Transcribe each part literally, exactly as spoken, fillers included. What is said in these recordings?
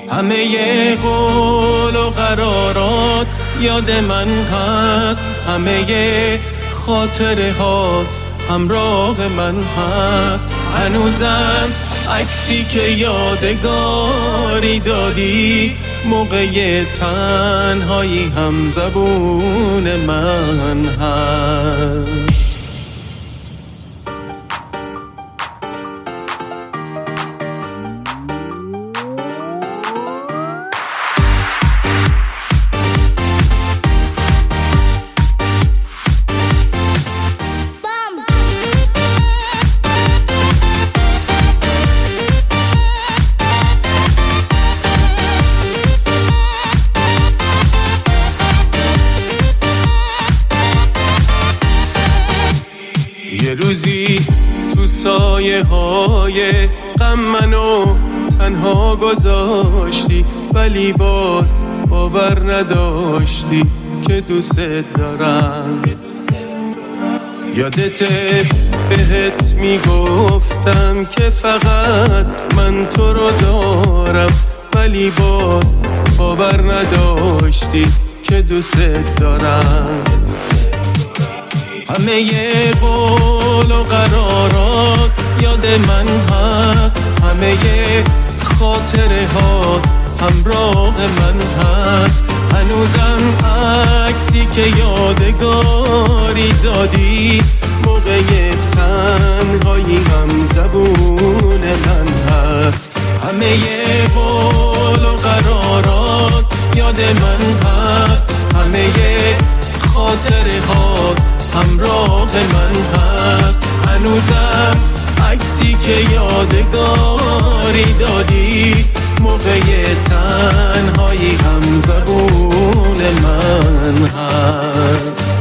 همه قول و قرارات یاد من هست، همه خاطره ها همراه من هست. هنوزم عکسی که یادگاری دادی موقع تنهایی هم زبون من هست. یه روزی تو سایه های غم منو تنها گذاشتی، ولی باز باور نداشتی که دوست دارم. یادته بهت میگفتم که فقط من تو رو دارم، ولی باز باور نداشتی که دوست دارم. همه قول و قرارات یاد من هست، همه خاطره ها همراه من هست. هنوزم عکسی که یادگاری دادی موقع تنهایی هم زبون من هست. همه قول و قرارات یاد من هست، همه خاطره ها همراه من هست. هنوزم عکسی که یادگاری دادی موقع تنهایی هم زبون من هست.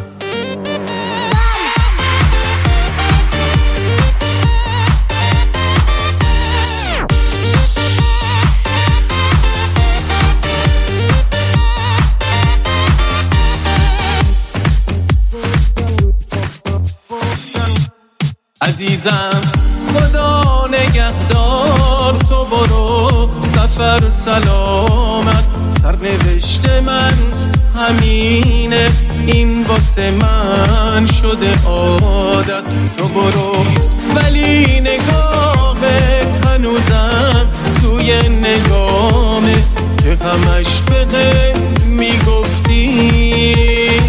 عزیزم خدا نگهدار، تو برو سفر سلامت. سرنوشت من همینه، این واسه من شده عادت. تو برو ولی نگاهت هنوزم توی نگامه که همش بهم میگفتی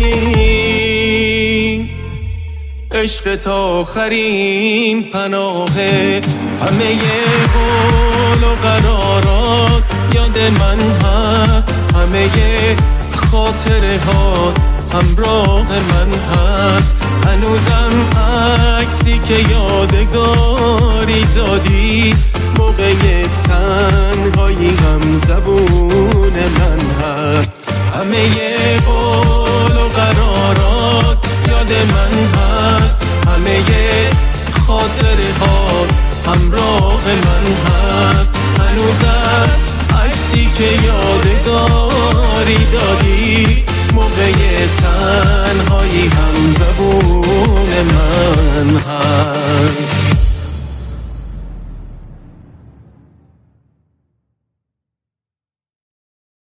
عشق تا آخرین پناهه. همه قول و قرارات یاد من هست، همه خاطره ها همراه من هست. هنوزم عکسی که یادگاری دادی موقع تنهایی هم زبون من هست. همه قول و قرارات